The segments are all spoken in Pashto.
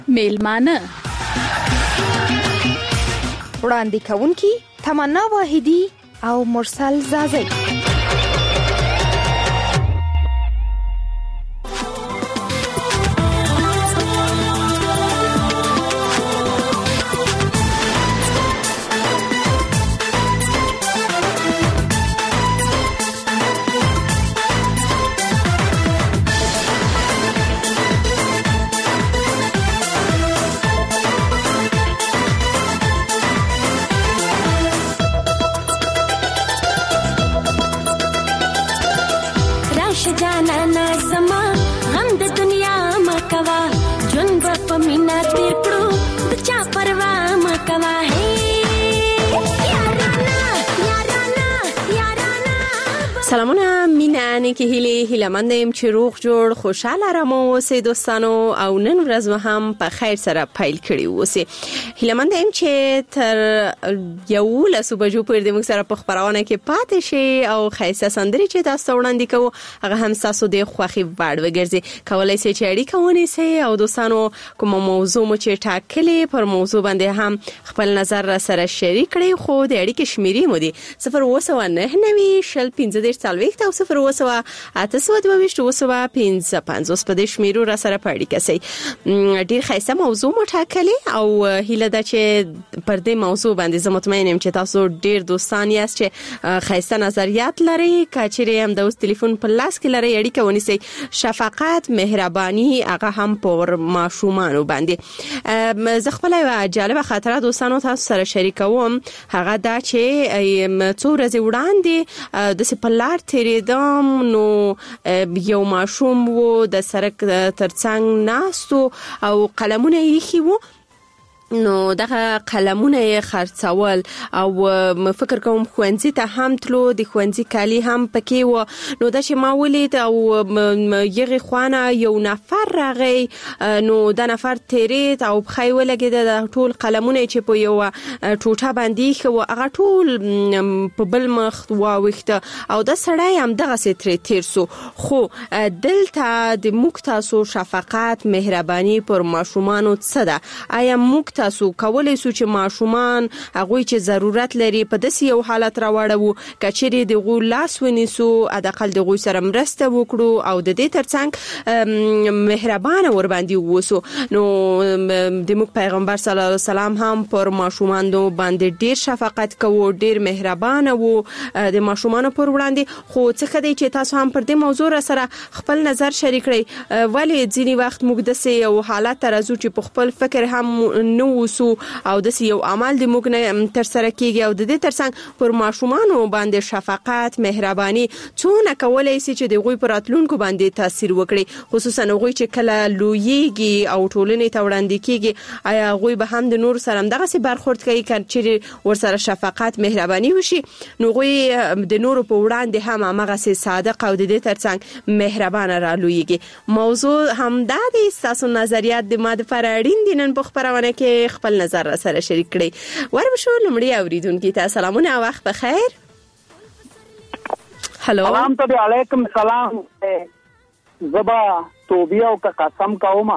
میلمانه وړاندې کوونکي تمنا واحدی او مرسل زازی. سلامونه مینه که هیله مندیم چې روغ جوړ خوشاله رمو اوسئ دوستانو او نن ورځ هم په خیر سره پیل کړی اوسئ. هیله مندیم چې تر 11 بجو پورې د موږ سره په خبرونه کې پاتې شي او خیسه سندري چې تاسو وړاندې کوو هغه هم تاسو د خوخي وړ وګرځي. کولای شئ چې اړیکه ونیسئ او دوستانو کوم موضوع مو چې ټاکلې پر موضوع باندې هم خپل نظر را سره شریک کړئ. خو د اړیکې شمیرې مو دي 0299015 سالويخت او 0282255 په دې شمیرو را سره پړی کسي. ډیر خیسه موضوع مټاکلې او هیله ده چې پر دې موضوع باندې زه مطمئن یم چې تاسو ډیر دوستان یاست چې خیسه نظریات لري. کچېرې هم د اوس ټلیفون په لاس کې لري اړیکه ونیسئ. شفقت مهرباني هغه هم پر ماشومان باندې زه خپل جالب خاطره دوستانو تاسو سره شریکوم. هغه دا چې څو ورځې وړاندې د سپلار تیریدم نو یو ماشوم وو د سرک ترڅنګ ناستو او قلمونه یې خي وو نو دغه قلمونه یې خرڅول او فکر کوم خوانځي ته هم تلو د خوانځي کالی هم پکې و. نو دا چې ما ولید او یغه خوانه یو نفر راغی نو دا نفر تیرید او بخای ولګید د ټول قلمونه چې په یو ټوټه باندې خو هغه ټول په بل مخ واوښته او دا سړی هم دغه ستر تیر سو. خو دلته د مکتاسو شفقت مهرباني پر ماشومانو څه ده؟ آیا مکت تاسو کولای شو چې ماشومان هغه چې ضرورت لري په داسې یو حالت راوړو کچېری د غو لاس ونیسو ادقل د غو سره مرسته وکړو او د دې ترڅنګ مهربانه ور باندې ووسو. نو د موږ پیغمبر صلی الله علیه وسلم هم پر ماشومانو باندې ډیر شفقت کوو ډیر مهربانه وو د ماشومانو پر وړاندې. خو څه خدای چې تاسو هم پر دې موضوع سره خپل نظر شریک کړئ. ولی ځینی وخت موږ داسې یو حالت ترازو چې په خپل فکر هم نو وسو او د یو عمل د موږ نه تر سره کیږي او د دې ترڅنګ پر ماشومانو باندې شفقت مهرباني څونه کولای شي چې د غوي پر اتلونکو باندې تاثیر وکړي خصوصا غوي چې کله لویږي او ټولنې ته وړاندې کیږي. آیا غوي به هم د نور سره دغه سي برخورد کوي چې ور سره شفقت مهرباني وشي نو غوي د نور په وړاندې هم هغه سي صادق او د دې ترڅنګ مهربانه را لویږي. موضوع هم د تاسو نظریات د ماده پر اړین دي نن په خبرونه کې خپل نظر را سره شریک کړئ. وربشو لمړی اوریدونکو ته سلامونه وخت بخیر. هالو سلام ته علیکم سلام. زبا توبه او قسم کوما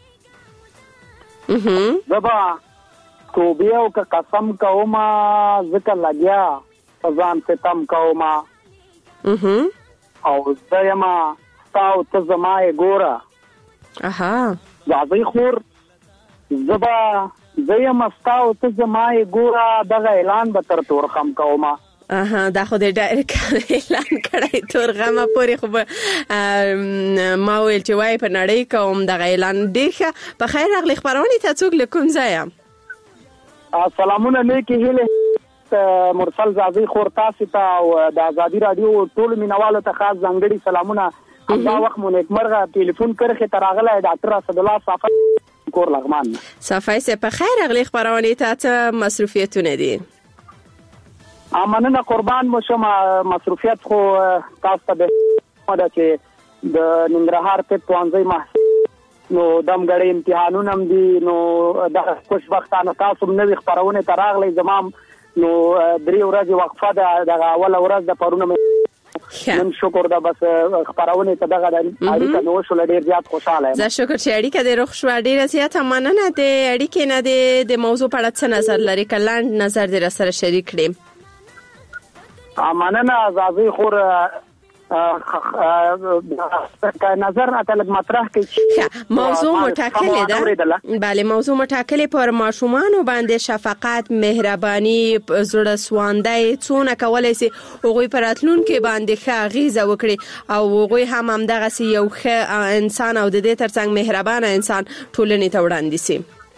زبا توبه او قسم کوما ذکر لګیا ځان ستم کوما او زما تاو ته زما ګورا اها ځای خور زبا زه مستاو ته زمای ګورا دغه اعلان به تر تورخم کوما. دا خو د ډایرک اعلان کړی تورغمه پورې خو ما ویل چې وای په نړۍ کوم دغه اعلان ډیر په خیر راغلی خبرونه ته څوک لکم ځایم. سلامونه نیکی هیله مرسل زازی خور تاسو ته او د ازادي رادیو ټول مینوالو ته خاص ځانګړي سلامونه. دا وخت مو نیکمرغه ټلیفون کرخه تراغله ډاکټر اسد الله صافی کور لغمان صافی سه په خیر اغلی خبرونه ته مصروفیتونه دي. امنه قربان مو شم مصروفیت خو تاسو ته د چې د ننګرهار په توانځي ما نو دمګړې امتحانونه هم دي نو د خوشبختانه تاسو نوې خبرونه تراغلې زمام نو درې ورځې وقفه د اول ورځ د پرونه نن شکر دا بس خبرونه ته دغه اړیکه نو شو ډیر زیات خوشاله یم. زه شکر چې اړیکه دې روغ شو. ډیر زیات مننه. د اړیکې نه د موضوع په اړه څه نظر لري؟ کلاند نظر دې سره شریک کړئ. مننه زازي خور نظر اتل مطرح کې موضوع متکله ده. بله موضوع متکله پر ماشومان باندې شفقت، مهرباني، زړه سواندۍ څونه کولای شي هغوی پر راتلون کې باندې ښه غیزه وکړي او هغوی هم دغه سي یو ښه انسان او د دې ترڅنګ مهربانه انسان ټولنې ته وړاندې شي.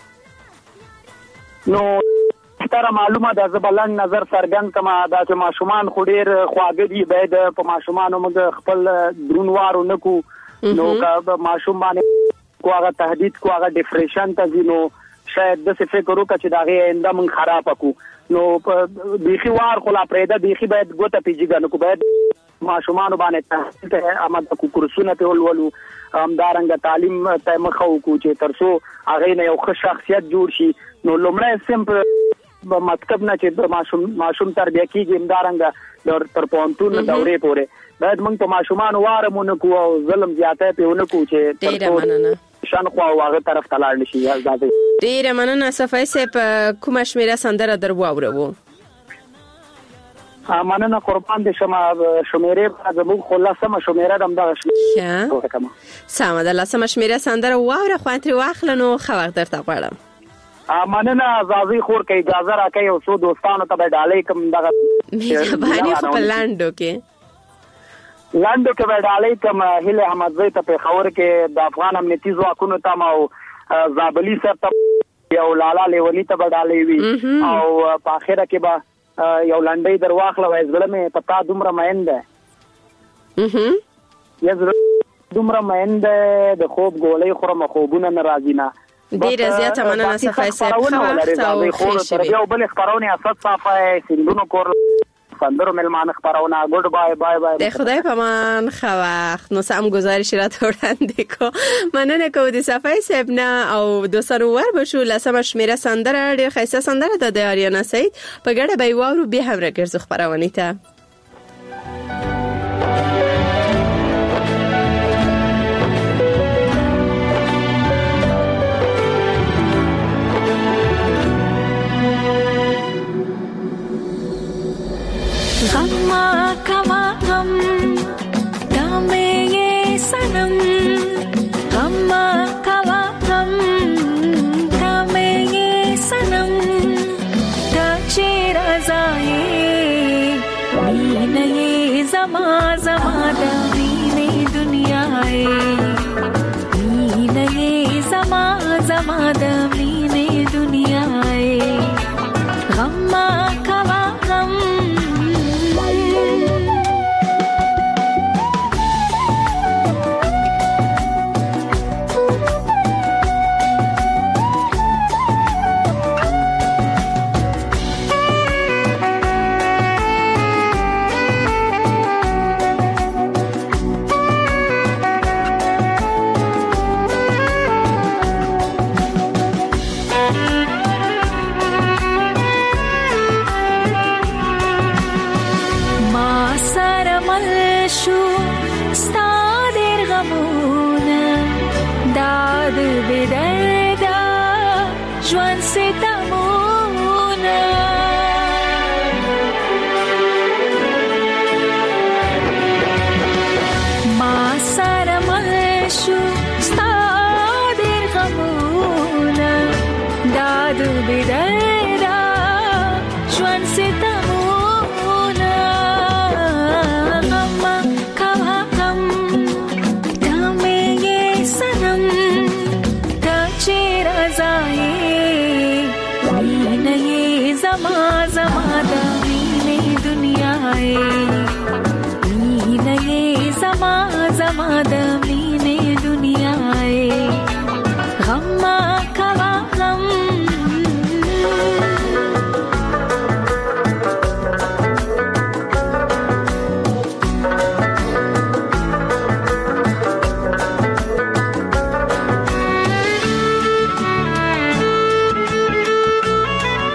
نو تر معلومه ده زبلنګ نظر سرګن کما دا چې ماشومان خو ډیر خواږه دي، باید په ماشومانو موږ خپل درونوارو نکو. نو که ماشوم باندې کوغه تهدید کوغه ډیپریشن ته ځینو شاید د څه فکر وکړي چې داغه انده موږ خراب کو. نو بيخي وار خلا پرېدا بيخي باید ګوته پیجګنو کو، باید ماشومان باندې ته امد کو کورسونه ته ولولو، همدارنګ تعلیم ته مخو کو چې ترسو هغه نه یو ښه شخصیت جوړ شي. نو لومړی سمپل مکتب نه چې ماشوم تربیه کیږي، همدارنګ تر پونتون دورې پورې باید موږ په ماشومان وارمونه کو او ظلم زیاته پیونه کو چې ډیره مننه شان خو هغه طرف تلاړ نشي. ډیره مننه. صفای صاحب کومه شمیره سندره در واورو؟ مننه قربان دې شمه شمیره زموږ خلاصه شمیره دم دغه سم ده. لاسمه شمیره سندره واوره خو انتری واخلنو خو وخت درته غواړم. مننه زازي خور کې اجازه راکې او سو دوستانو ته ډالې کوم دغه مهرباني خو لاندو کې ډالې کوم هله احمد زوی ته په خبر کې د افغان امنیتي ځواکونو ته او زابلی سره ته یو لالا لیونی ته ډالې وی او په اخره کې به یو لنډي درواخله وای زړه مې پتا دومره مینده دومره مینده د خوب ګولې خورم خوبونه ناراضی نه. ډیر زیات مننه صفای صاحب. خو یو بل خبرونه اساس صفای سندونو کور سندرو ملمان خبرونه ګډ بای بای بای. د خدای په امان. خو وخت نو سم گزارش را وړاندې کو. مننه کو د صفای صاحب نه او دوسرو ور بشو لسمه شمیره سندره ډیر خیسه سندره د آریانا سید په ګډه به وورو به هم راګرځو خبرونه ته. गम्मा कवा गम दामे ये सनम, गम्मा कवा गम दामे ये सनम, दाचे रज़ाए मीन ये ज़मा ज़मा दामीने दुनियाए, मीन ये ज़मा ज़मा दामीने दुनियाए, गम्मा कवा गम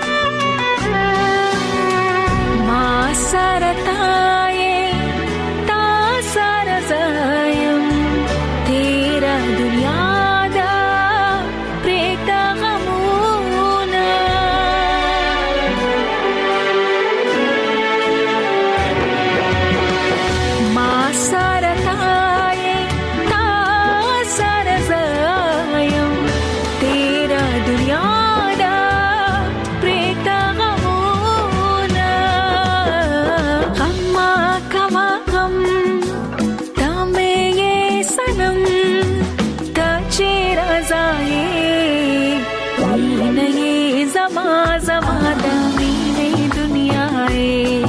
सरताए ता دنیا دا پریتا غمونا غم کما غم دامه یہ سنم تا چیر ازائے نہیں زما زما دامین دنیا ہے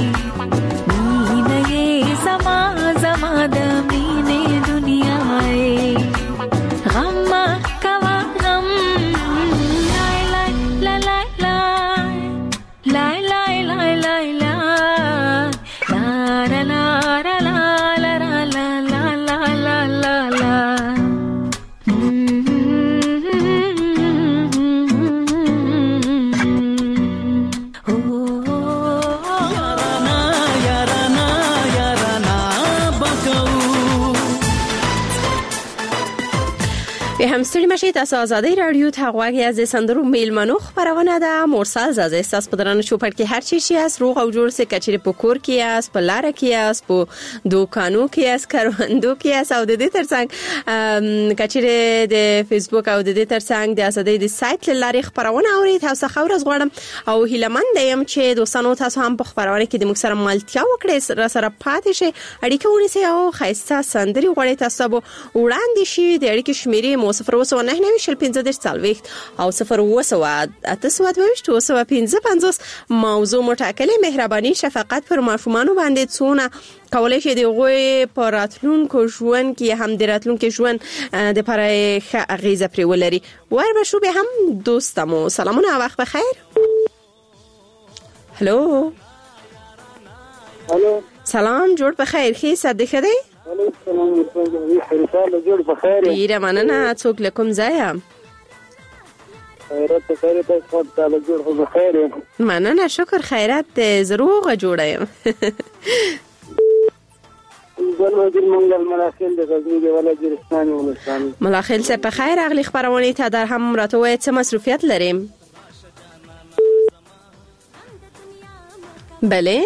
نہیں زما زما دامین دنیا ہے غم کوا غم لائے لائے لائے لائے لائے لائے لائے لائے لا لا لا لا لا لا لا لا لا لا به همستری مشید از آزادی رادیو تقوی از سندرو میلمنو خبرونه ده مرسل زازه استاس پدران شوپر که هر چیزی است روغ او جور سه کچری پکور کی است پلاره کی است په دوکانو کی است کاروندو کی است او د دې ترڅنګ کچری د فیسبوک او د دې ترڅنګ د آزادی د سایت لاري خبرونه اوري تاسو خورز غواړم او هیلمن دیم چې دوستانو تاسو هم په خبرونه کې د موږ سره ملتیا وکړئ را سره پاتې شي اړیکه ونیسئ او خاصه سندري غواړئ تاسو وړاندې شي د اړیکې شمیرې 0 او 0 موضوع متأکل مهربانی شفقت پر ماشومانو باندې څونه کولای شي د غوي پراتلون کو ژوند کې هم دراتلون کې ژوند د پرای غیزه پرې ولري ور بشو به هم دوستمو سلامونه وخت بخیر هلو سلام جوړ بخیر خې صد خدای سلام خیرتاله جوړ بخیر ډیره مننه څوک لکم ځایا خیرت تاسو ته جوړ بخیر مننه شکر خیرت زروغه جوړایم ګل منګل ملاخیل د غزنی دی ولا جرستاني ولستاني ملاخیل څه په خیر اغلی خبرونه ته در هم راتوي څه مصروفیت لریم بله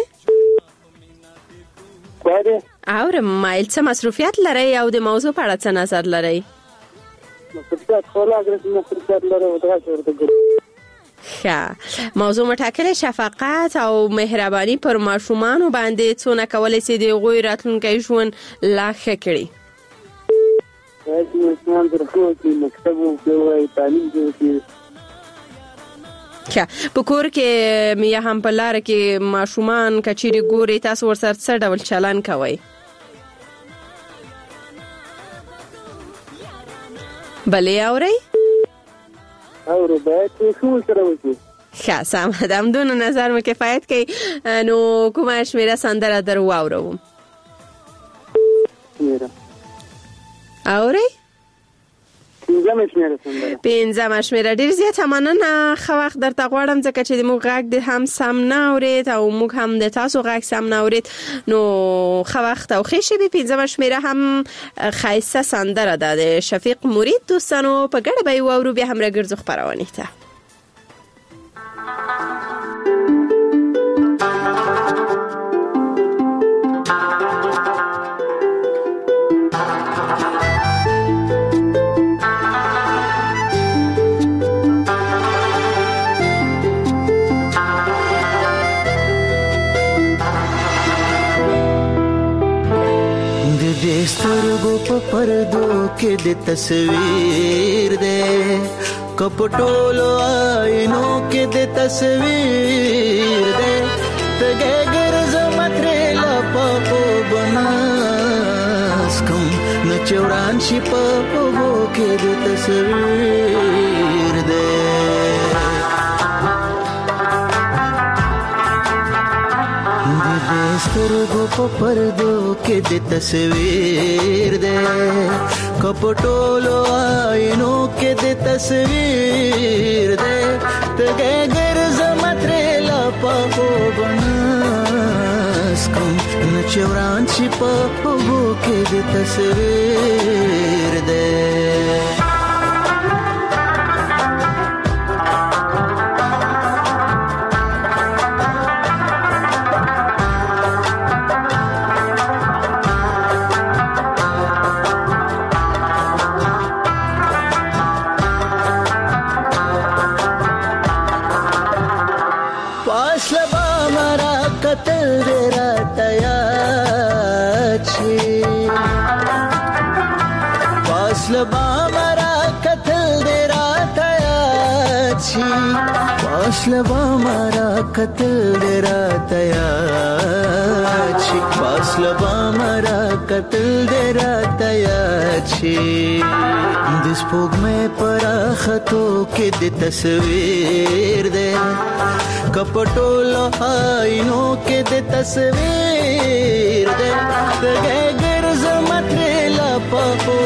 اور مایل څه مصروفیت لري او د موضوع په اړه څه نظر لري مصروفیت خو لا درته مصروفیت لري او دا څه موضوع متأکل شفقت او مهربانی پر ماشومانو باندې څونه کولای شي د غوی راتلونکي ژوند لا ښه کړي اسمان درخو کې مکتب او تعلیم کې په کور کې میا هم په لار کې ماشومان کچيري ګوري تاسو ورسره څه ډول چلن کوي بلې اوري او باید شو سره وځي سم دم دون نظر مو کفایت کوي نو کومه شمیره سندره درو اورو اوري پنځم شمیره ډیر زیات مننه خو وخت درته غواړم ځکه چې موږ غږ د هم سم نه اورید او موږ هم د تاسو غږ سم نه اورید نو خو وخت او خېشي به پنځم شمیره هم خایسته سندره ده د شفیق مرید دوستانو په ګډه به اورو بیا هم راګرځو خبرونه ته سترګو په پردو کې د تصویر دې کپټولو آینو کې د تصویر دې تګه ګرځم ترې لا په بناس کوم نه چوران شي په وو کې د تصویر دې سترګو په پردو کې د تصویر دې کپټولو آینو کې د تصویر دې تګه ګرځم ترې لا په بناس کوم نه چوران شي په وو کې د تصویر دې شي فاصله با مارا قتل دې راته یاد شي فاصله با مارا قتل دې راته یاد شي د سپوږمۍ پر خطو کې د تصویر دې کپټولو آینو کې د تصویر دې دغه ګرځم ترلا په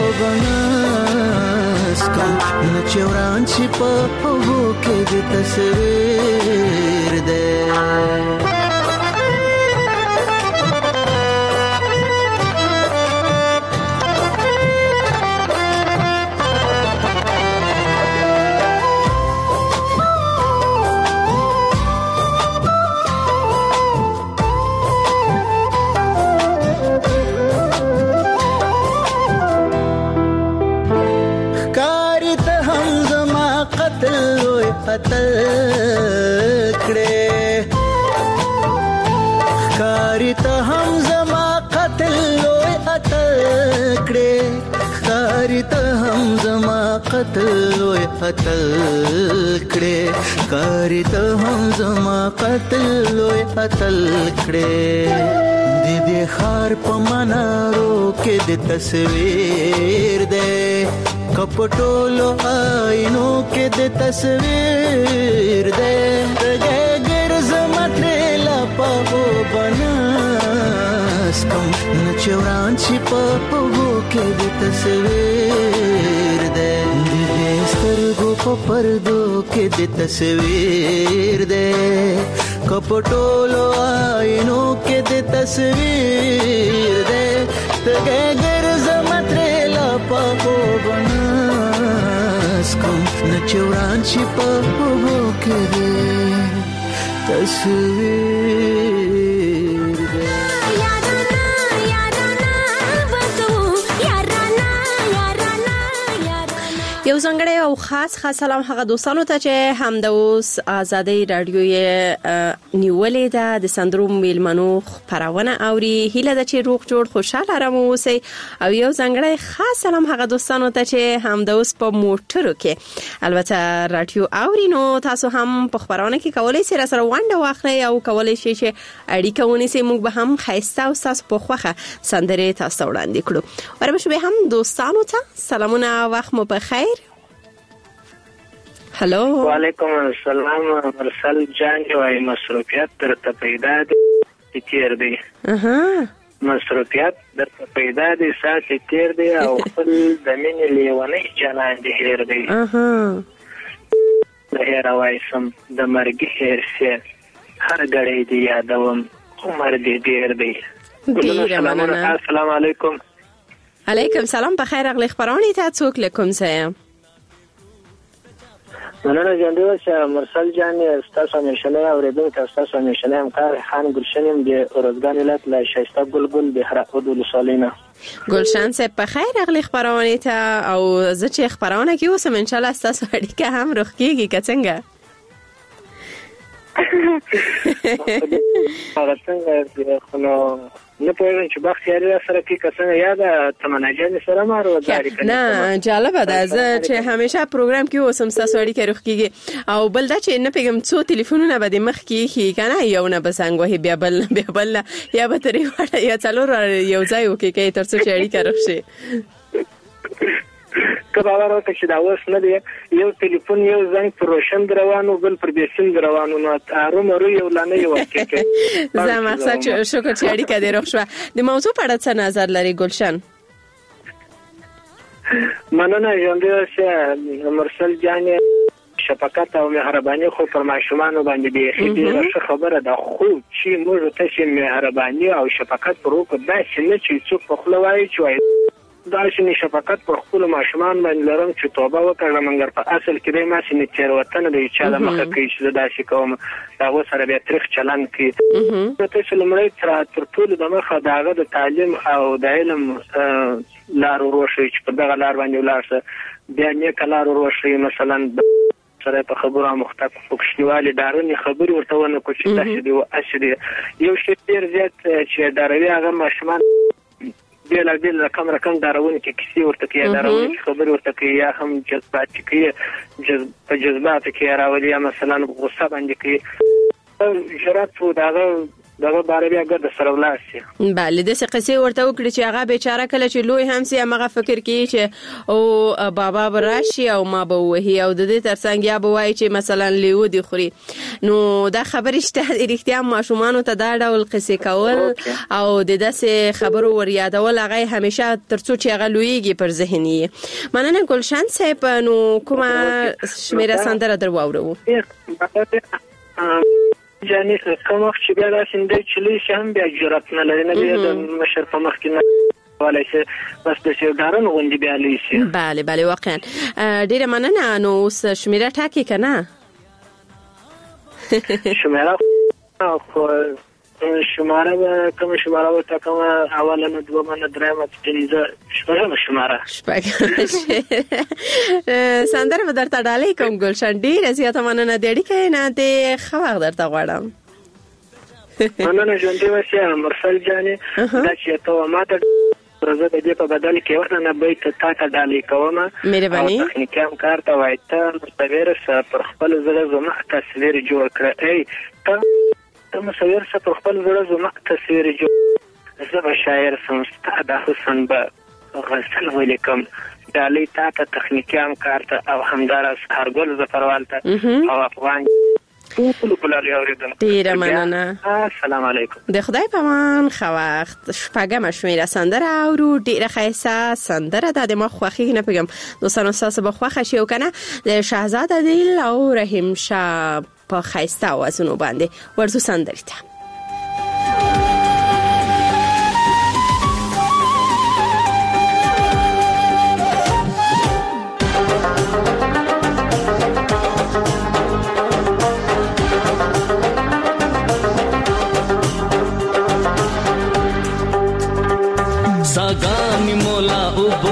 بناس کا نچوران چې په وو کې د تصویر دې قتل کړې خاري ته هم زما قتل لوی قتل کړې خاري ته هم زما قتل لوی قتل کړې خاري ته هم زما قتل لوی قتل کړې دې خار په منارو کې د تصویر دې کپټولو آینو کې د تصویر دې دغه ګرځم ترلا په بناس کوم نچوران چې په وو کې د تصویر دې دې سترګو په پردو کې د تصویر دې کپټولو آینو کې د تصویر دې دغه ګرځم ترلا په بناس کوم نچوران چې په وو کې دې تصویر دې یو ځانګړی او خاص سلام هغه دوستانو ته چې هم د اوس آزادۍ رادیو نیولې ده د سندرو میلمنو خبرونه اوري هیله ده چې روغ جوړ خوشاله آرام اوسئ او یو ځانګړی خاص سلام هغه دوستانو ته چې هم د اوس په موټرو کې البته رادیو اوري نو تاسو هم په خبرونه کې کولای شئ سره ونډه واخلئ او کولای شئ چې اړیکه ونیسئ موږ به هم خیسته او تاسو په خوخه سندره تاسو وړاندې کړو ورته به هم دوستانو ته سلامونه وخت مو په خیر هلو وعلیکم السلام مرسل جان وايي مصروفیت درته پیدا دي تیر دي مصروفیت درته پیدا دي سات تیر دي او خپل د مینې لیونی جنان دي هیر دي د هیر وایسم د مرګ هیر سي هر غړې دي یادوم عمر دي ډیر دي السلام علیکم علیکم سلام په خیر اغلی خبرونه ته څوک لیکم سه مننه جنډو چې مرسل جان تاسو همیشنه اوریدونکو تاسو همیشنه همکار خان گلشن د اورزګان ولایت له شایسته ګلګل د هرات ولسوالینا گلشن سه په خیر اغلی خبرونه ته او زه چې خبرونه کې اوسم ان شاء الله تاسو اړیکه هم روغ کیږي که څنګه نه پوهیږم چې بختیاري سره کې کسانه یاد تمنا جان سره مارو ځاری کنه نه جالبه ده زه چې همیشه پروګرام کې اوسم تاسو اړیکه روغ کیږي او بل دا چې نه پیغام څو ټلیفونونه به د مخ کې کنه یو نه بسنګ وه بیا بل یا به ترې وړه یا څلور یو ځای وکي کې ترڅو چې اړیکه روغ شي کبا ورته چې دا اوس نه دی یو ټلیفون یو زنګ پر روشن روانو بل پر بیسین روانو نو ارومرو یو لانه یو کې زه مقصد شکر چې اړیکه دې روغ شو د موضوع په اړه څه نظر لري گلشن مننه جنډو چې مرسل جان شفقت او مهرباني خو پر ماشومان باندې دی ډیره خبره ده خو چې موږ ته چې مهرباني او شفقت پرو کو دا چې نه چې څوک په خلوای چې دا چې شفقت پر خپل ماشومان باندې لرم چې توبه وکړم مګر په اصل کې دې ما چې تیر وطن دی چې د مخه کې چې دا شي کوم دا وسره به تاریخ چلن کې ته چې لمړی تر ټول د مخه داغه د تعلیم او د علم لار وروشي چې په دغه لار باندې ولارسه بیا نه کلار وروشي مثلا سره په خبره مختلف فکشنوالي دارني خبري ورته ونه کو چې تاسو دی او اشری یو شی ډیر زیات چې داروي هغه ماشومان بیل رقم دارونه کې کیسې ورته کې دارونه کې خبر ورته کې یا هم جذبات کې جذبات کې راولي یا مثلا غصه باندې کې جرأت و دغه باره بیا ګرد سره ولاسي. بله د څه قصې ورته وکړي چې هغه بیچاره کله چې لوی هم سي هغه فکر کوي چې او بابا براشي او ما به وهي او د دې ترڅنګ یا به وایي چې مثلا لیو دی خوري. نو دا خبرې شته رښتیا ماشومان ته دا ډول قصې کول او د داسې خبرو ور یادول هغه همیشه ترڅو چې هغه لویږي پر ذهني. مننه ګلشن صاحب. نو کومه شمیره سندره در واورو؟ یعنی کوم وخت چې بیا داسې دی چې لوی شي هم بیا جرأت نه لري نه بیا د مشر په مخ کې نه ولی شي بس د سیګارن غوندي بیا لوی شي. بله واقعا ډیره مننه. نو اوس شمیره ټاکي که نه؟ شمیره شماره به کوم شماره به تا کوم اوله نه دومه نه درېمه پنځه شماره سندره به درته ډالۍ کوم ګلشن. ډېره زیاته مننه د اړیکې نه د ښه وخت درته غواړم. مننه ژوندي اوسې مرسل جانې. دا چې ته ما ته زه د دې په بدل کې ورته نه بیت تا ته ډالۍ کوم. مهرباني. تخنیکي همکار ته وایي ته مصور سه پر خپل زړه زما تصویر جوړ کړه. ای ته مصور سه پر خپل زړه زما تصویر جوړ. زه به شاعر سم ستا د حسن به غزل ولیکم. ډالۍ تا ته تخنیکي همکار ته او همداراز هرګل ظفروال ته او افغان ډیره مننه. السلام علیکم. د خدای په امان. ښه وخت. شپږمه شمیره سندره اورو. ډیره ښایسته سندره ده. د ما خوښیږي نه پوهېږم دوستانو ستاسو به خوښه شي او که نه د شهزاد عادل او رحیم شاه په ښایسته اوازونو باندې ورځو سندرې ته. सागानी मोला उबो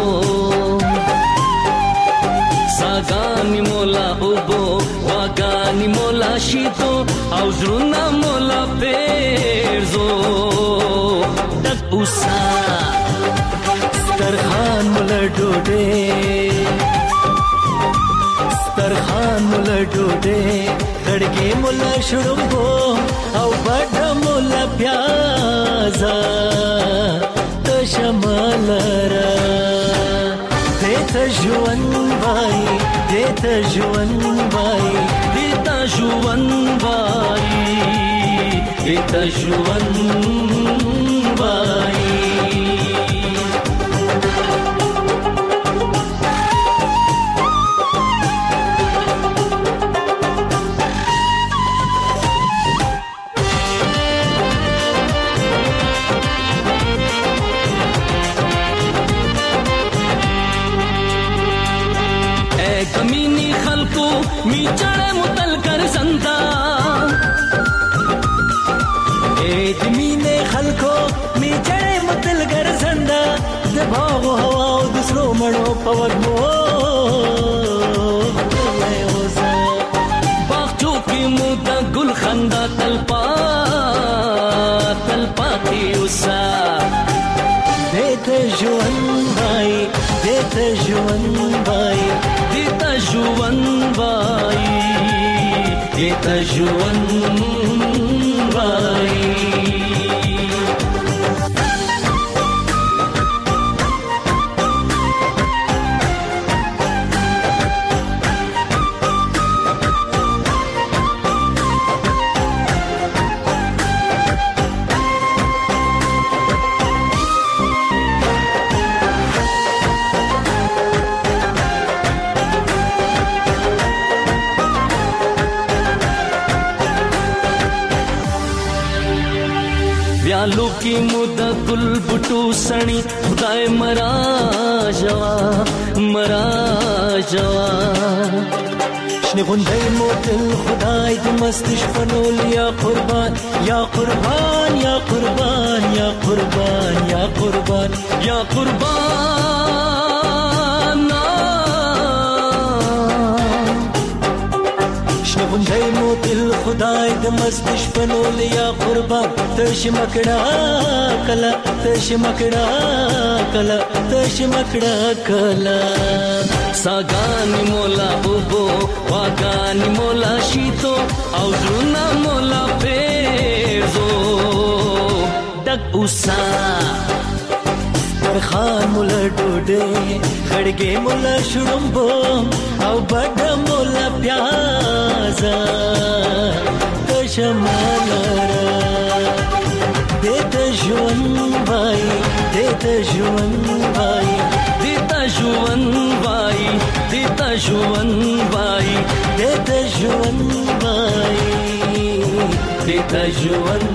सागानी मोला उबो वागानी मोला शीतो او زړونه مولا پیرزو دپوسا سترخان مولا ډوډۍ سترخان مولا ډوډۍ خړګي مولا شړومبو او بډ مولا پیازا شمالرا دیتا جوان بای دیتا جوان بای دیتا جوان بای دیتا جوان بای کمینی خلقو می چڑے متل کر زندہ ادمینے خلقو می چڑے متل کر زندہ دباغو ہوا دوسرو مڑو پوگمو باغچو کی مودا گل خندہ تلپا تلپا کی اسا دیتے جوان بھائی دیتے جوان بھائی دیتا جوان بھائی دیتا جوان بھائی व्यालो की मुदा गुल बुटू सणी खुदाए मरा जवा شنه غندای موتل خدای د مستش فنول یا قربان یا قربان یا قربان یا قربان یا قربان یا قربان شنه شونډې مو دل خدای د مستش پنول یا قربان تش مکړه کلا تش مکړه کلا تش مکړه کلا ساګانی مولا بوبو واګانی مولا شیتو او زړه مولا پیزو دک اوسا خان مولا ډوډۍ خړګې مولا شړمبو او بډ مولا پیاز کشمالرا دې ژوند وای دې ژوند وای دې ژوند وای دې ژوند وای دې ژوند وای دې ژوند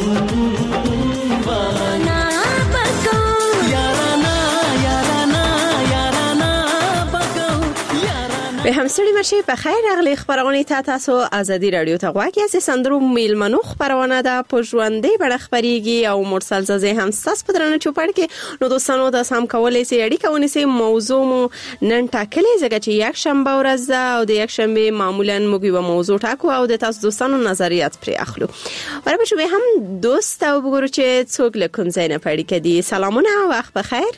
وای به همسړي مرشي په خیر اغلی خبرونه تاسو ازادي رادیو ته غواړي چې سندرو میلمنو خبرونه ده په ژوندې بڑ خبريږي او مرسل زازه هم تاسو په درنه چوپړ کې نو دوستانو د سم کولې سي اړیکه ونیسي موضوع مو نن ټاکلې ځکه چې یک شنبه ورځ ده او د یک شنبه معمولا موږ یو موضوع ټاکو او د تاسو دوستانو نظریات پرې اخلو ورته چې هم دوست او وګورو چې څوک له کوم ځای نه پړی کدي سلامونه وخت بخیر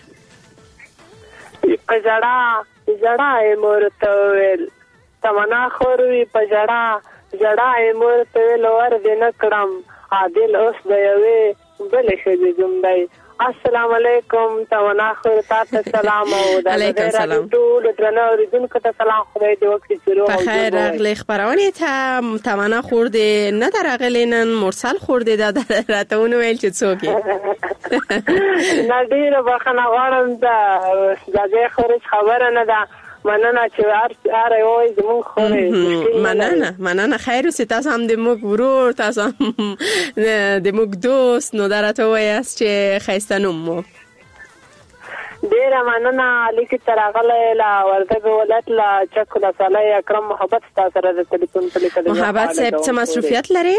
جڑا امورته ویل تمنا خوروي په جڑا امورته ویل ور دې نکړم عادل اوس دی وی بل شي جمعي السلام علیکم تمنا خور تاسو سلام او علیکم سلام ټول درنو ریدونکو ته سلام خدای دې وکړي چې په خیر راغلی خبرونه ته تمنا خور دې نه درغلینن مرسل خور دې راتهونه ویل چې څوک نه ډیره بخنه غواړم دا خوري خبره نه ده مننه چې اره وای زمون خوري مننه خیر اوسې تاسو هم د موږ ورور تاسو هم د موږ دوست نو درته وایاست چې خیسته نوم مو ډیره مننه لیکي ترغله لا ورته ولات لا چکو لا صالح اکرم محبت تاسو سره د ټلیفون په لیکل محبت صاحب څه مصروفیت لري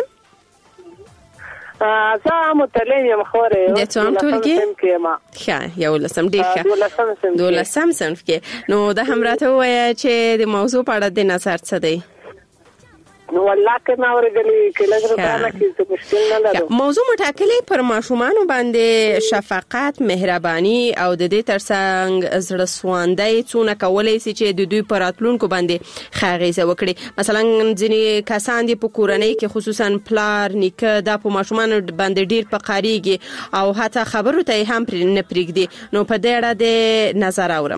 زه متعلم یم خوره د څوم ټولګي ښه یو لسم ډیر ښه دولسم صنف کې نو د همراته وایي چې د موضوع په اړه د نظر څه دی نو والله که ما ورغلی کله غواړم چې مشکل نه لرم موضوع مټاکلې پر ماشومان باندې شفقت مهرباني او د دې ترڅنګ زړه سواندۍ څونه کولای شي چې د دوی پر راتلونکو باندې خاغیزه وکړي مثلا ځینې کسان دي په کورنۍ کې خصوصا پلار نیکه دا په ماشومان باندې ډیر پقاریږي او حتی خبرو ته هم نه پرېږدي نو په دې اړه د نظر اورم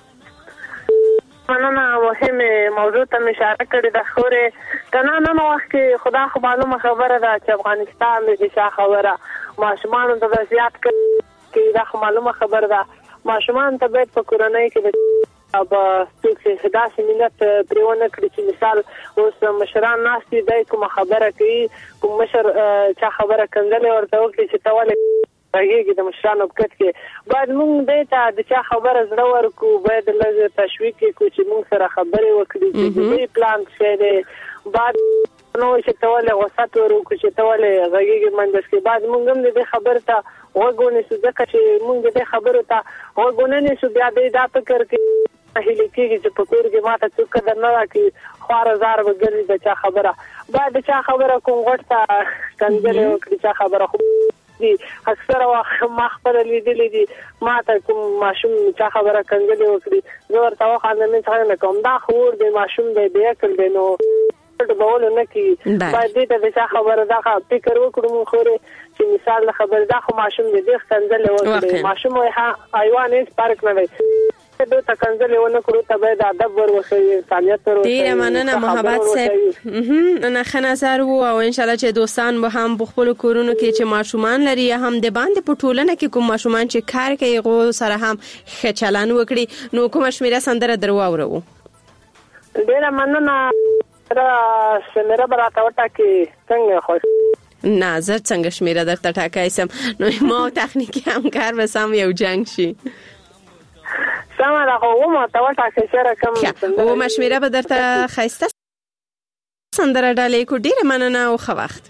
مننه مهمه موضوع ته اشاره کړې ده خوره کنه نن وخت کې خدا خو معلومه خبره ده چې افغانستان د شاه خبره ماشومان ته زیات کې دا معلومه خبره ده ماشومان ته باید په کورنۍ کې د اب څه خداسي ملت پرونه کړی چې مثال اوس مشران ناشتي دای کوم خبره کوي کوم مشر چا خبره کنځلې ورته وکړي چې تاوله هغه د مشرانو په کې باید موږ دته د چا خبره زړه ورکو باید لږ تشویق کو چې موږ سره خبرې وکړي چې دې پلان څه دی بعد نو چې تاوله وسات ورکو چې تاوله هغه منځ کې بعد موږ هم دې خبره ته وګونې څه ځکه چې موږ دې خبره ته وګونې څه بیا دې دا فکر کې هلي کېږي چې په کور کې ماته څوک قدر نه راکړي خوار زار وګرځي د چا خبره بعد چا خبره کوم غټه کنځلې وکړي چا خبره خو دي اکثر وخت ما خبر لیدلې دي ما ته کوم ماشوم چا خبره کنځلې وکړي زه ورته وخاندم چې څنګه کوم دا خور د ماشوم د بیا کړل نو ته بول نه کی باید دې ته چا خبره دا فکر وکړو خوره چې مثال خبر دا خو ماشوم دې کنځلې وکړي ماشوم حیوان هیڅ فرق نه وي ته کنځلې ونه کړو ته باید ادب وروخی انسانيت وروخی ډیر مننه محبت صاحب نه خنازر وو او ان شاء الله چې دوستان به هم په خپل کورونو کې چې ماشومان لري هم د باندې په ټولنه کې کوم ماشومان چې کار کوي غو سره هم ښه چلن وکړي نو کوم شمیره سندره درو اورو ډیر مننه را شمیره براته وټه کې څنګه خوښ نه زه څنګه شمیره درته ټاکای سم نو ما تخنیکی هم کار وسم یو جنگ شي سمه ده خو ما ته وټاکې سره کوم او مشمیره به درته خسته سندره ډالې کو ډیره مننه او خو وخت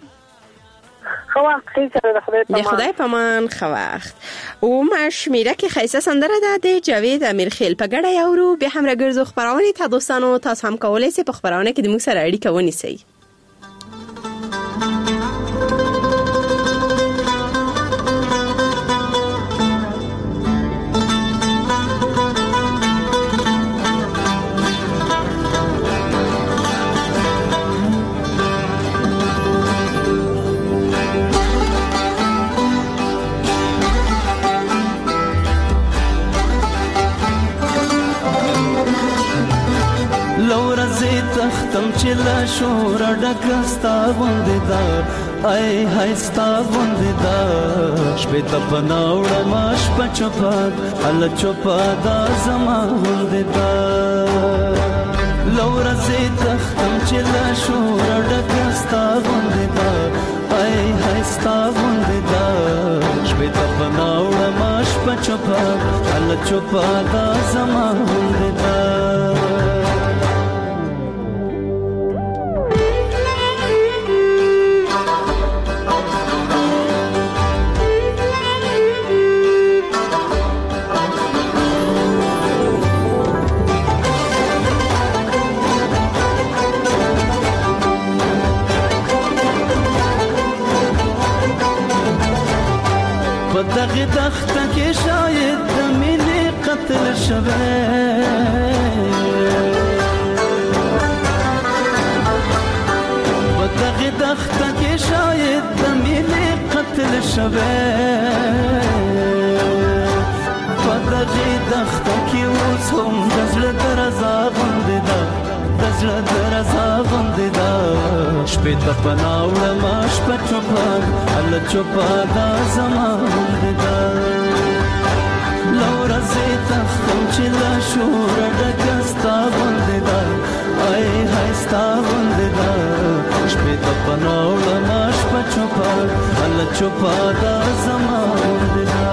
سره د خدای پامان خو وخت او مشمیره کې خسته سندره ده د جاوید امیرخیل په ګډه یورو به هم راګرځو خبرونه ته دوستانو تاسو هم کولای شئ په خبرونه کې د موږ سره اړیکه ونیسئ شور ډکستا غوندې دا ای هستا غوندې دا شپې ته پناوړه ماش پچپاد ال چوپاد زما غوندې دا لورا زه تختم چې لا شور ډکستا غوندې دا ای هستا غوندې دا شپې ته پناوړه ماش پچپاد ال چوپاد زما غوندې دا دغه تخت کې شاید د مینې قتل شوه دغه تخت کې شاید د مینې قتل شوه دغه تخت کې اوس هم د زړه درزا غوندې ده د زړه درزا غوندې ده شپې ته پناوړه ما شپه چوپان الله چوپاده زما غوندې ده لورا زه تختم چې لا شوره ډکه ستا غوندې ده ای های ستا غوندې ده شپې ته پناوړه ما شپه چوپان الله چوپاده زما غوندې ده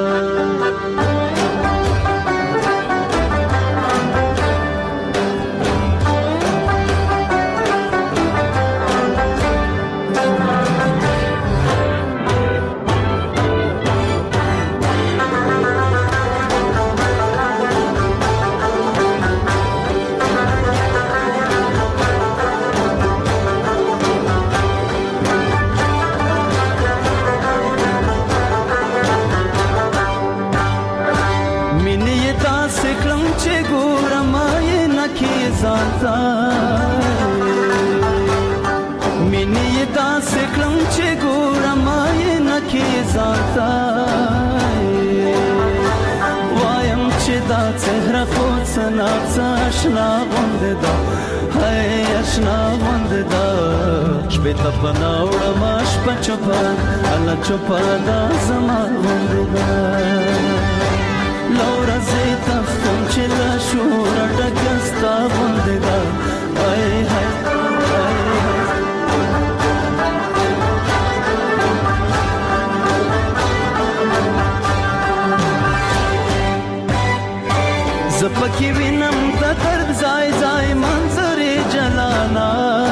مینې داسې کړم چې ګورم یې نکې ځانته وایم چې دا څهره خو څه ناڅه اشنا غوندې ده هی اشنا غوندې ده شپې ته پناوړه ما شپه چوپه الله چوپه ده زما غوندې ده لورا زه تختم چې له شوره ډکه ستا غوندې ده ای های زپکی وینم د درد ځای ځای منظرې جلانا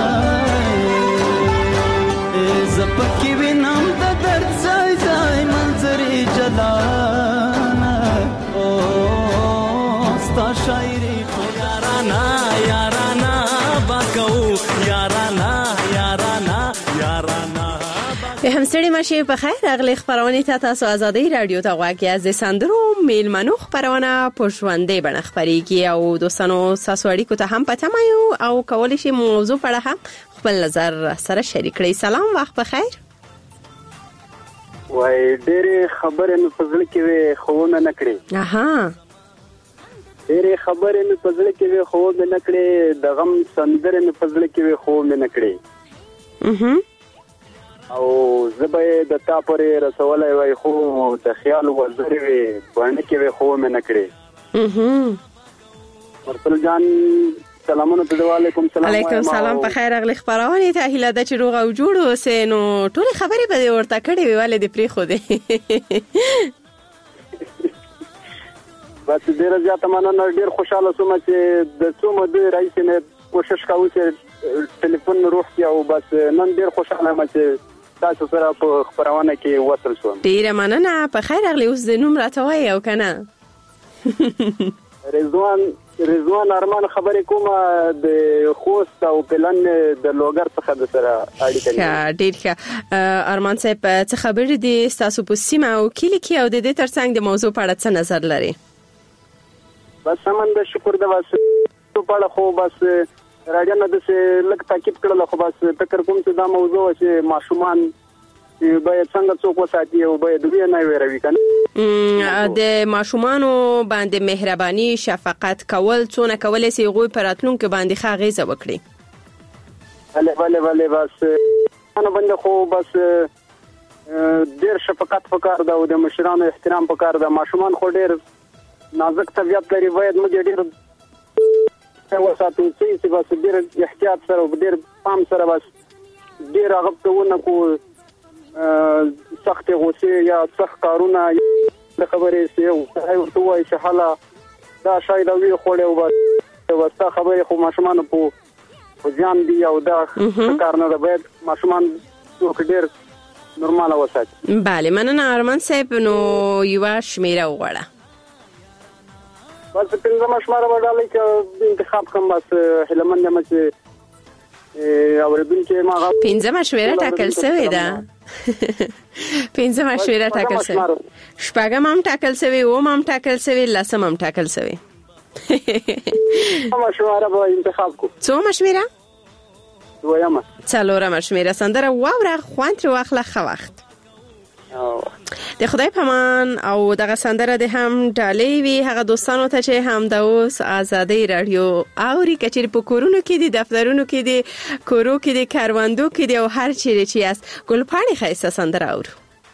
زپکی وینم د درد ځای ځای منظرې جلانا او ستا شاعري یارانا یارانا باکو یارانا یارانا یارانا به همسړي مشه په خیر اغلی خبرونه ته تاسو آزادۍ رادیو ته غواړي از سندرو میلمنو خبرونه پښوندې بڼه خبريږي او دوستانو تاسو اړیکو ته هم پته مایو او کولای شي موضوع په اړه هم خپل نظر سره شریک کړئ. سلام وخت په خیر. وای ډېرې خبرې مې په ځل کې وې خو مې نه کړې. اها ډېرې خبرې مې په ځل کې وې خو مې نه کړې. د غم سندرې مې په ځل کې وې خو مې نه کړې. او زبې د تا پرې رسولای وای خو د خیال وزرې وې باندې کې وې خو مې نه کړې. مرسل جان سلامونه علیکم سلام. علیکم سلام په خیر اغلی خبرونه ته هیله ده چې روغ او جوړ اوسې. نو ټول خبرې به ورته کړې وی ولې دې پری خو دې بس ډیر زیاته مننه. ډیر خوشاله سوم چې د څو مده رئیس نه کوشش کاوه چې ټلیفون روح کې او بس نن ډیر خوشاله یم چې تاسو سره په خبرونه کې وصل شوم. ډیر مننه په خیر اغلی. اوس د نوم راته وای او کنه رضوان ارمان خبرې کومه د خوست او پلان د لوګر څخه د سره اړیکه لري. ډیر ښه ارمان صاحب څه خبرې دي تاسو په سیمه او کلی کې او د دې ترڅنګ د موضوع په اړه څه نظر لري؟ بس سمند شکر د واسه په اړه خو بس راځه نه د لک تاکید کړل خو بس فکر کوم چې دا موضوع چې ماشومان باید څنګه څوک وساتي او باید دوی نه ویروي کنه. د ماشومانو باندې مهرباني شفقت کول څونه کولای شي غوي پراتلونکو باندې ښه غیزه وکړي. بله بس انا باندې خو بس ډیر شفقت پکار ده او د مشرانو احترام پکار ده. ماشومان خو ډیر نازک طبيعت لري، باید موږ ډیر وساتو چې بس ډیر احتیاط سره او ډیر پام سره بس ډیر هغه کوونه کو سخت غوسه یا سخت کارونه د خبرې سي او ورته وایي چې حالا دا شاید وی خوړې او بس تا خبرې خو ماشومان په ځان دی او دا کار نه ده، باید ماشومان ډیر نورمال وساتي. بله مننه ارمان صاحب. نو یو شمیره وغواړه. بس پنځمه شماره وډالې چې انتخاب کوم بس هلمند یم چې اوریدونکو ما پنځمه شمیره ټاکل شوې ده. پنځمه شمیره ټاکل شوې، شپږم هم ټاکل شوې، اوم هم ټاکل شوې، لسم هم ټاکل شوې. څومره شمیره به انتخاب کو؟ څومره شمیره؟ دویمه. څلورمه شمیره. سندره واوره، خوند تر واخله، ښه وخت. د خدای پامان او دغه سندره د هم ډالې وی هغه دوستانو ته چې هم د اوس آزادۍ رادیو اوري، کچېر په کورونو کې دي، دفترونو کې دي، کورو کې دي، کاروندو کې دي او هر چیرې چې است. ګلپاڼې ښایسته سندره اورو.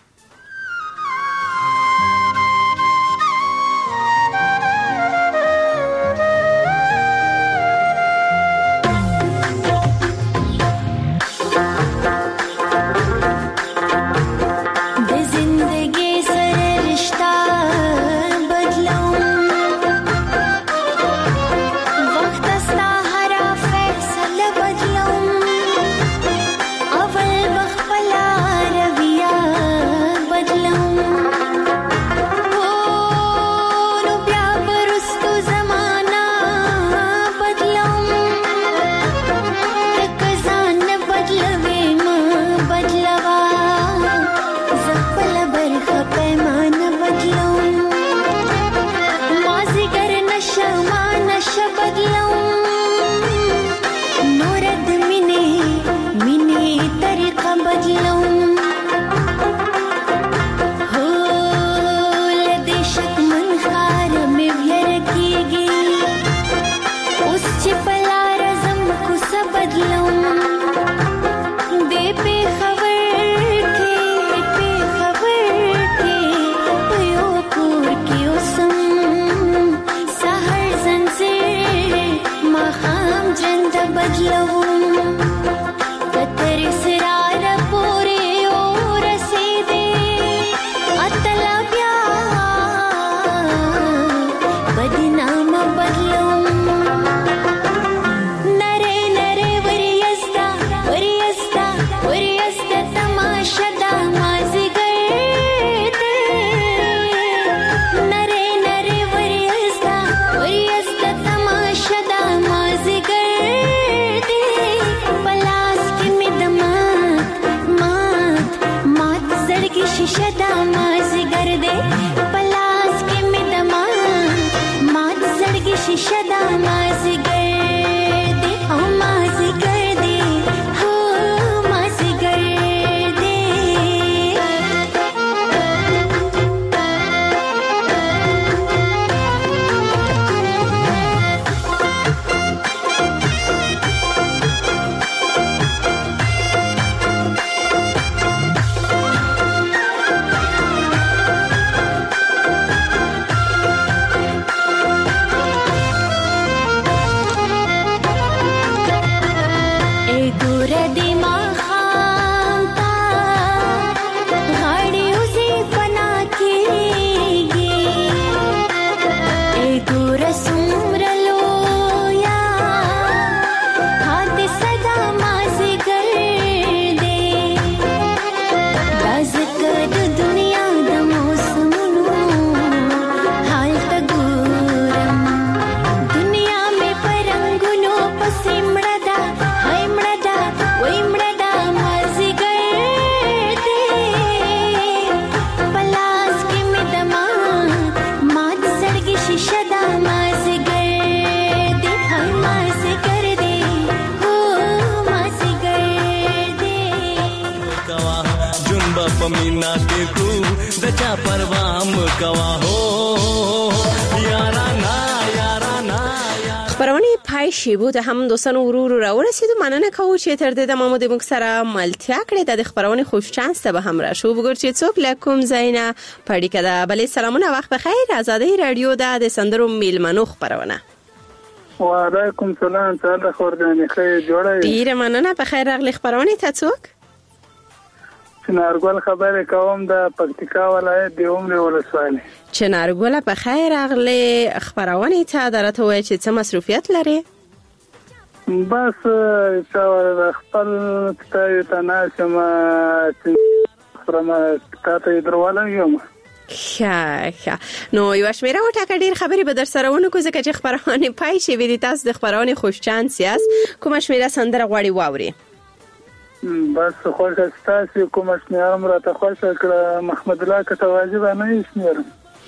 پمینا کې کو د چا پروام کوا هو یارانا خبرونه پای پای شیبو ته هم دوستانو ورور راورسېدو. مننه کوو چې تر دې دمه مو د موږ سره ملتیا کړې. د خبرونې خوش چانس ته به هم راشو. وګور چې څوک له کوم ځای نه پړیکه ده. بلې سلامونه، وخت بخیر. آزادۍ رادیو ده د سندرو میلمنو خبرونه. وعلیکم سلام. څنګه خوردنې ښه جوړه؟ ډیره مننه. په خیر راغلی. خبرونه ته څوک؟ چنارګل خبرې کوم د پکتیکا ولایت د عمر ولسوالۍ. چنارګل په خیر راغلی. خبرونه ته درته وایي چې څه مصروفیت لري؟ بس چې خپل ته ناشم فرما ته درواله یم. ښه نو یو شمیره وټاکه. ډیر خبرې به در سره ونکو ځکه چې خبرونه پای شي. ویدي تاسو د خبرونه خوش چانس یاست. کومه شمیره سندره غواړي واوري؟ بس خوښه ستاسو کومه شمیره مې راته خوښه کړه. محمد الله کته واجب نه شمیره.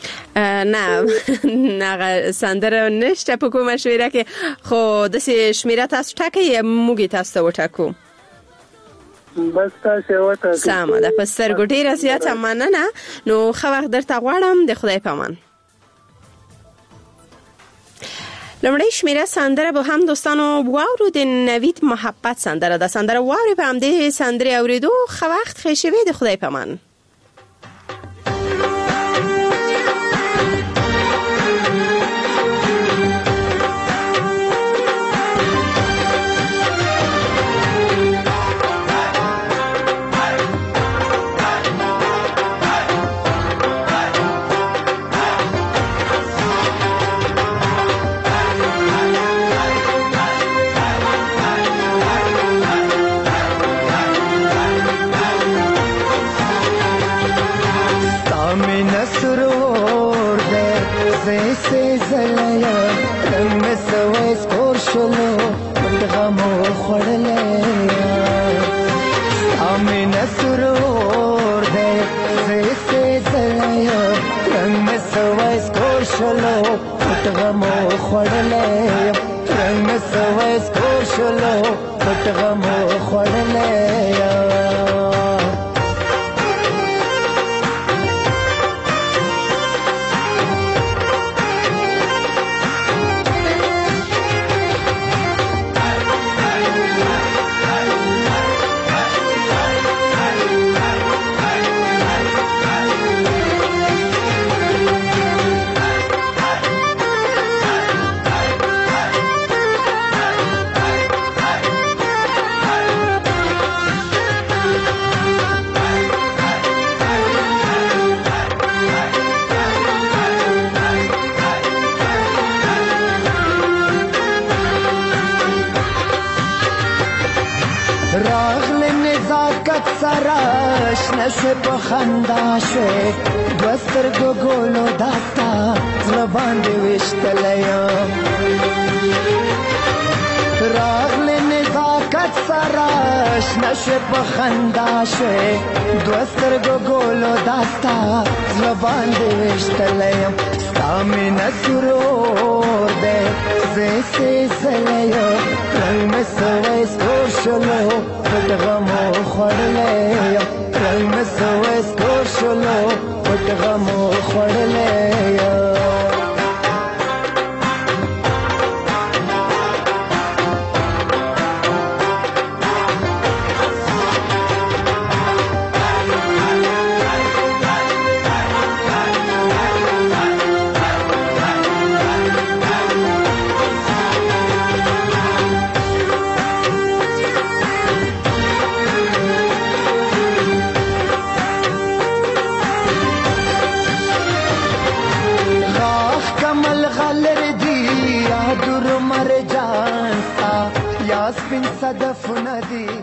نه سندره نشته په کومه شمیره کې. خو د شمیره تاسو ټاکئ موږ تاسو وټاکو. بس تاسو وټاکئ. سمه ده. په سترګو ډیره زیاته مننه. نو ښه وخت درته غواړم. د خدای په امان. لومړی شمیره سندره به هم دوستانو واورو. د نوید محبت سندره ده. سندره واوري په همدې سندرې اوریدو. ښه وخت ښه شوی. د خدای په امان. خندا شوي دوستر ګولو داستا زبان دی وشتلیا راغله نزاکت سراش نشه په خندا شوي دوستر ګولو داستا زبان دی وشتلیا سامن سرور دے زیسه زلیا رنگ سوي سوشلو پټغمو خړلیا رنگ سوي سوشلو پټغمو خړلیا صدف ندی